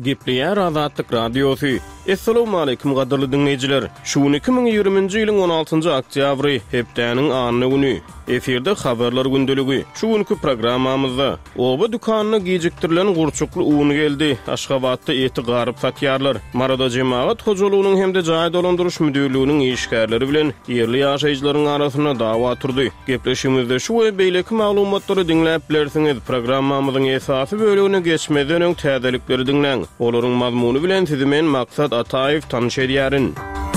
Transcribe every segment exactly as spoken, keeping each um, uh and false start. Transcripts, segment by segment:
Gepleýär Azatlyk Radiosu. Assalamu alaykum gaderly dinleýijiler. Şu iki ming ýygrümynjy ýylyň on altynjy oktýabry hepdäniň anyny güni. Eferde habarlar gündeligi. Şu günkü programmamyzda oba dükanyna gijikdirilen gurçukly uny geldi. Aşgabatda eti garyp satýarlar. Marada jemaat hojalygynyň hemde jaý dolandyryş müdürlüğiniň işgärleri bilen ýerli ýaşaýjylaryň arasyna dawa turdy. Gepleşigimizde şu we beýleki maglumatlary dinläp bilersiňiz. Programmamyzyň esasy bölügine geçmeden öň täzelikleri dinleň. Olaryň mazmuny bilen sizi men Maksat Ataýew tanış edýärin.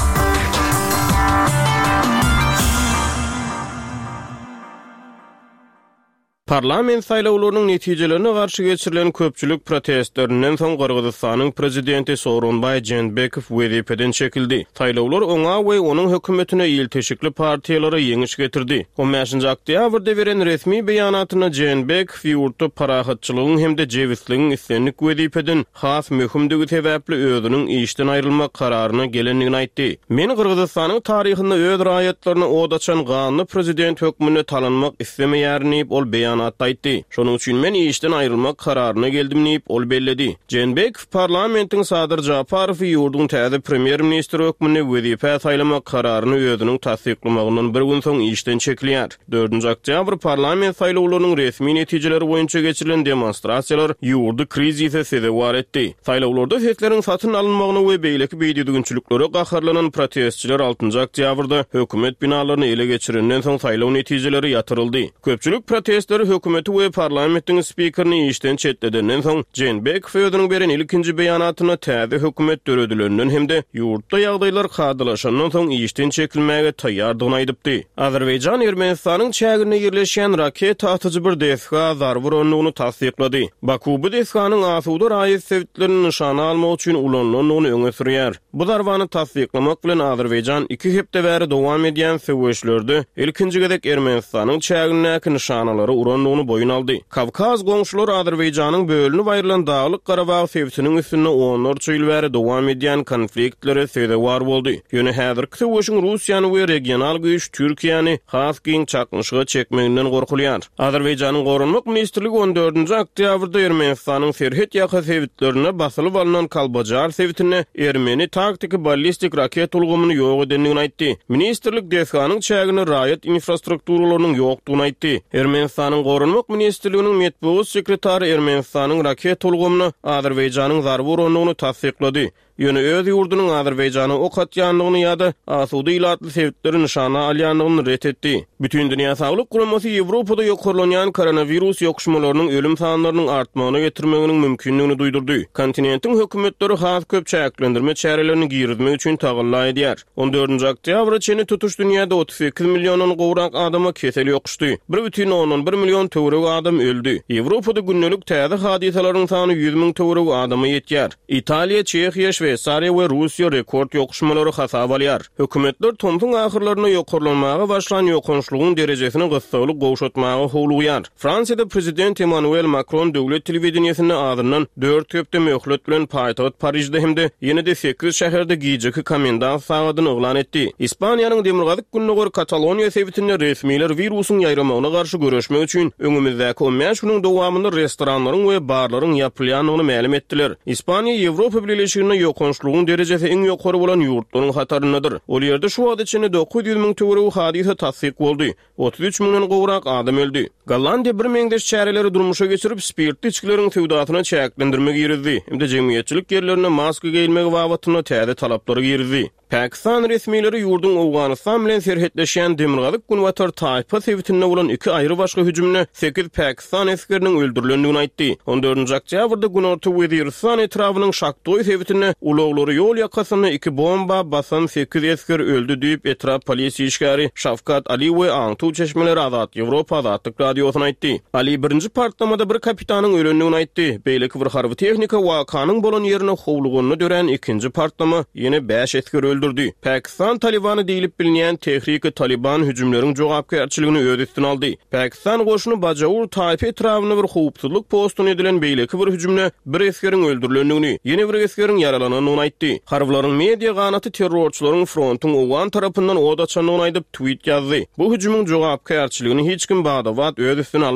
Parlament saýlawlarynyň netijelerine garşy geçirilen köpçülük protestlerinden soň Kyrgyzstanyň prezidenti Sooronbay Jeenbekow wezipeden çekildi. Saýlawlar oňa we onuň hökümetine ýyl teşikli partiýalary ýeňiş getirdi. on beşinji oktýabrda beren resmi beýanatyna Jeenbekow ýurtda parahatçylygyň hemde jewisligiň islenlik wezipeden has möhümdigi sebäpli özüniň işden aýrylmak kararyna gelenligini aýtdy. Men Kyrgyzstanyň taryhynda öz raýatlaryna odaçan ganly prezident hökmüne talanmak islemeýärini ol beýan ataytdy. Şonuň üçin men işden aýrylmak kararyna geldim diýip ol belledi. Jeenbekow parlamentiň Sadyr Japarow ýurduň täze premier ministri hökmüne wezipe saýlamak kararyny özüniň tasdiqlamagynyň bir gün soň işden çekilýär. dördünji oktýabr parlament saýlawlarynyň resmi netijeleri boýunça geçirilen demonstrasiýalar ýurdu krizise sebäp etdi. Saýlawlarda sesleriň satyn alynmagyny we beýleki beýdidügünçüliklere gaharlanan protestçiler altynjy oktýabrda hökümet binalaryny ele geçirenden soň saýlaw netijeleri ýatyryldy. Köpçülük protestleri hökümeti we parlamentiň spikerini işden çetledenden soň Jeenbekow özüniň beren ilkinji beýanatyna täze hökümet döredilerinden hemde ýurtda ýagdaýlar gadylaşandan soň işden çekilmäge taýýardygyny aýdypdy. Azerbaýjan Ermenistanyň çägine ýerleşýän raket atyjy bir desga zarar uranlygyny tasdiqlady. Baku bu desganyň asuda raýat sebitlerini nişana almak üçin ulanylanyny öňe sürýär. Bu zarwany tasdiqlamak bilen Azerbaýjan iki hepde bäri dowam edýän söwüşlerde ilkinji gezek Ermenistanyň çäginäki nişanalary uranlygyny boyun aldy. Kavkaz goňşular Azerbaýjanyň bölünip aýrylan Dağlyk Garabag sebitiniň üstüne onlarça ýyl bäri dowam edýän konfliktlere sebäp boldy. Ýöne häzirki söwüşiň Russiýany we regional güýç Türkiýany has giň çakmyşyga çekmeginden gorkulýar. Azerbaýjanyň Gorunmak ministrligi on dördünji oktýabrda Ermenistanyň Serhet ýaka sebitlerine basylyp alynan Kalbajar sebitine Ermeni taktiki ballistik raket ulgamyny ýok edenligini aýtdy. Ministrlik desganyň çägine raýat infrastrukturalynyň ýokdugyny aýtdy. Ermenistanyň Gorunmak ministrliginiň metbuat sekretary Ermenistanyň raket ulgamyny Azerbaýjanyň zarby uranlygyny tasdiqlady. Ýöne öz ýurdunyň Azerbaýjana ok atýanlygyny ýa-da asuda ilatly sebitleri nişana alýanlygyny ret etdi. Bütün dünýä saglyk guramasy Ýewropada ýokurlanýan koronavirus ýokuşmalarynyň ölüm sanlarynyň artmagyna getirmeginiň mümkinligini duýdurdy. Kontinentiň hökümetleri has köp çäklendirme çärelerini girizmek üçin tagylla edýär. on dördünji oktýabra çeni tutuş dünýäde otuz sekiz milliondan gowrak adama kesel ýokuşdy. bir бүтүn onuň bir million töwerek adam öldü. Ýewropada günnelik täze hadisalaryň sany yüz miň töwerek adama ýetýär. Italiýa, Çekiýa, Şweýsariýa we Russiýa rekord ýokuşmalary hasap alýar. Hökümetler tomtuň ahyrlaryna ýokurlanmagy başlan ýokunçlygyň derejesini gysgalyk gowşatmagy howlugýar. Fransiýada prezident Emmanuel Macron döwlet telewizionyasynda adından dört köpde möhlet bilen paýtagat Parisde hemde ýene-de sekiz şäherde gijeki komendant sagatyny eglan etdi. İspaniýanyň demirgazyk günnägör Kataloniýa sebitinde resmiler virusyň ýaýramagyna garşy göreşmek üçin öňümizdäki on beş güniň dowamında restoranlaryň we barlaryň ýapylýanyny ma'lum etdiler. İspaniýa Ýewropa Birleşigine ýokunçlygyň derejesi iň ýokary bolan ýurtlaryň hataryndadyr. Ol ýerde şu wagt içinde dokuz yüz miň töwerek hadise tasdiq boldy. otuz üç miňden gowrak adam öldü. Gollandiýa bir meňdeş çäreleri durmuşa geçirip spirtli içkileriň tewdatyna çäklendirmek ýerdi. Hemde jemgyýetçilik ýerlerine maska giyilmek babatyna täze talaplary ýerdi. Pakistan resmileri ýurduň Awganistan bilen serhetleşýän demirgazyk Gunwatar taýpa sebitinde bolan iki aýry başga hüjümne sekiz Pakistan askeriniň öldürilendigini aýtdy. on dördünji oktýabrda Gunorta Weziristan etrawynyň Şaktoy sebitinde ulaglary ýol ýakasyna iki bomba basan sekiz asker öldü diýip etrap polisiýa işgäri Şafkat Ali we Aňtu çeşmeleri Azat Ýewropa Azatlyk radiosyna aýtdy. Ali birinji partlamada bir kapitanyň ölendigini aýtdy. Beýleki bir harby tehnika wakanyň bolan ýerine howlugyny dören ikinji partlama ýene beş asker öldürdi. Pakistan Talibany diýilip bilinýän Tehriki Taliban hüjümleriň jogapkärçiligini öz üstüne aldy. Pakistan goşuny Bajawur taýpa etrawyna bir howpsuzlyk postuny edilen beýleki bir hüjümle bir askeriň öldürilendigini, ýene bir askeriň yaralanyny aýtdy. Harbylaryň media ganaty terrorçylaryň frontyň Owan tarapyndan oda çanyny aýdyp tweet ýazdy. Bu hüjümüň jogapkärçiligini hiç kim bagdawat öz üstüne